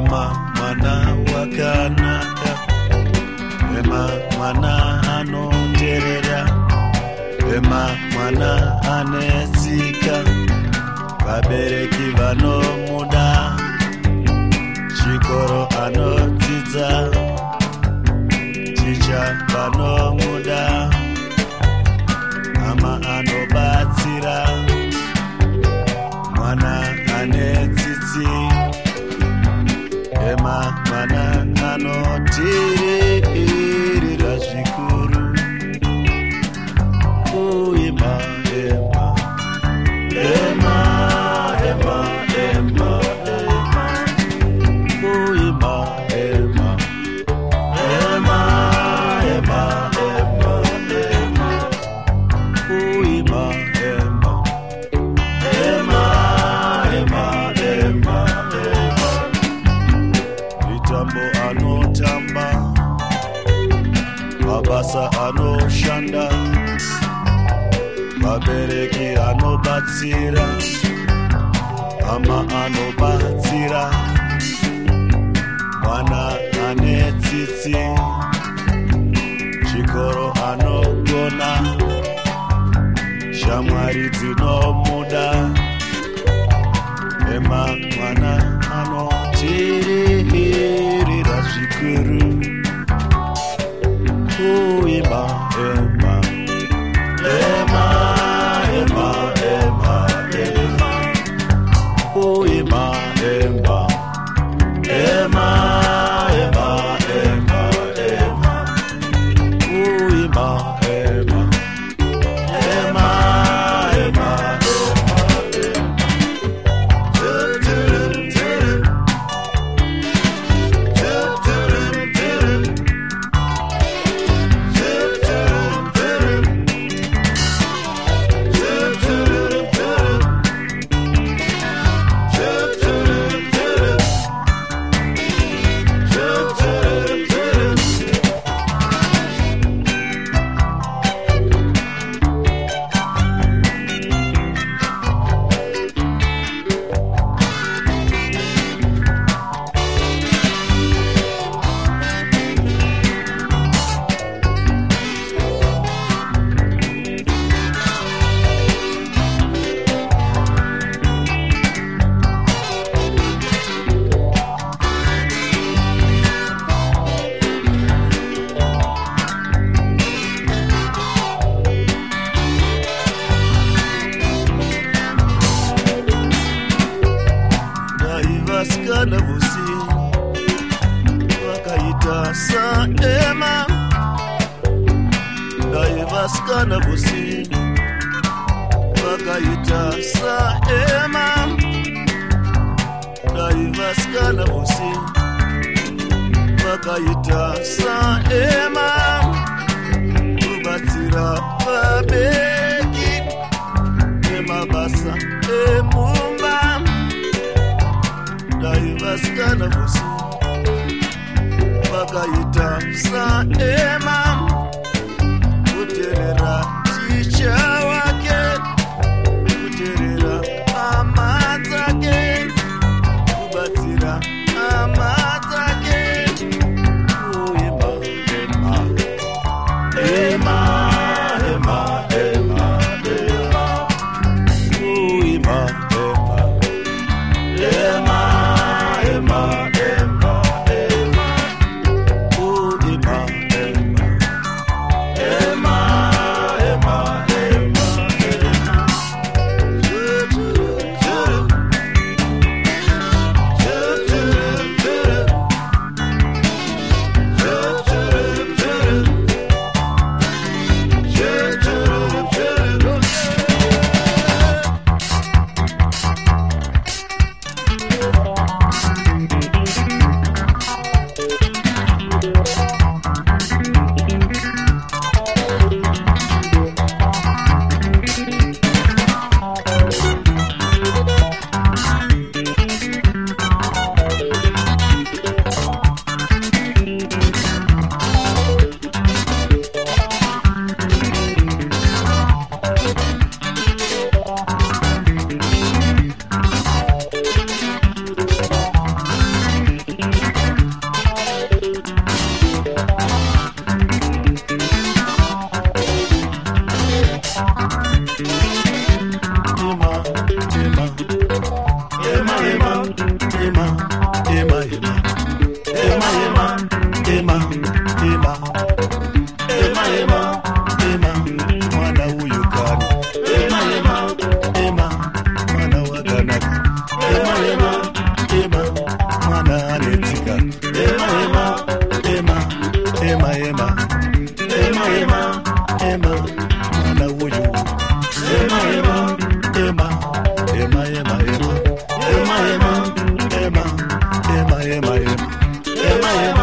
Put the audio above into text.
Ema mwana wakanaka, ema mwana anoterera, ema mwana anetsika, vabereki vanomuda, chikoro anodzidza, ticha vanomuda, ama anobatsira, mwana anetsitsi, ema mwana anotirira zvikuru. Ema, ema, ema, ema, ema, ema. Ema, ema, ema, ema, ema, ema. Ema, ema, ema, ema, ema, ema. Mitambo anotamba, mabasa anoshanda, vabereki anobatsira, ama anobatsira, mwana anetsitsi, chikoro anogona, shamwari dzinomuda, ema mwana anotirira zvikuru. Ema, ema, ema, ema, ema, ema. Ema, ema, ema, ema, ema, ema. Ema, ema, ema, ema, vasikana vosi vakaita saema, dai vasikana vosi vakaita saema, dai vasikana vosi vakaita saema, kubatsira vabereki nemabasa emumba, dai vasikana vosi vakaita saema, kuterera ticha wake, kuterera hama dzake, kubatsira hama dzake. Ema, ema, ema, ema, ema, ema. Ema, ema, ema, ema. Ema, ema, ema, ema, ema, ema. Ema, ema, ema, ema, ema.